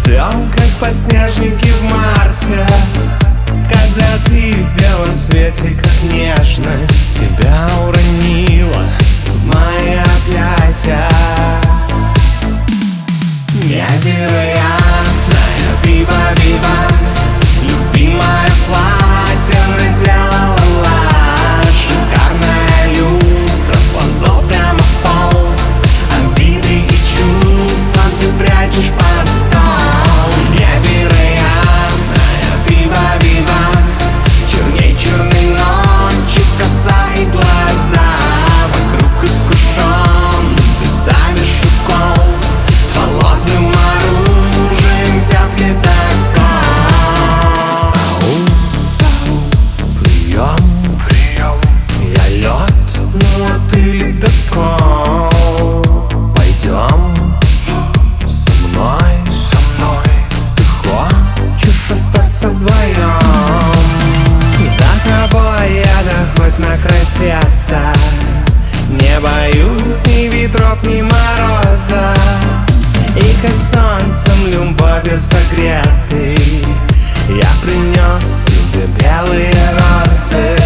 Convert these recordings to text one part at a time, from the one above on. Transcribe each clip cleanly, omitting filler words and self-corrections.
цвел, как подснежники в марте, когда ты в белом свете, как нежность, себя уронила в мои объятия. Невероятная вива-вива, любимое платье наделала, шикарная люстра, подол прямо в пол, обиды и чувства ты прячешь под стол. Невероятная вива-вива, черней черной ночи коса и глаза, вокруг искушен, ты ставишь укол, холодным оружием взятки такой. Прием, я лед, ну а ты ледокол. Пойдем со мной, ты хочешь остаться вдвоем? За тобой я да хоть на край света, не боюсь ни ветров, ни мороза. И как солнцем любовью согретый, я принес тебе белые розы.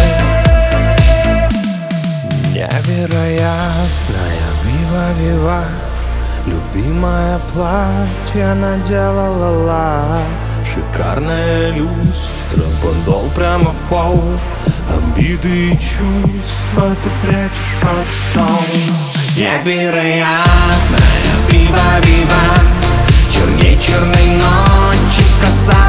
Невероятная вива-вива, любимое платье наделала, шикарная люстра, подол прямо в пол, обиды и чувства ты прячешь под стол. Невероятная вива-вива, черней черной ночи коса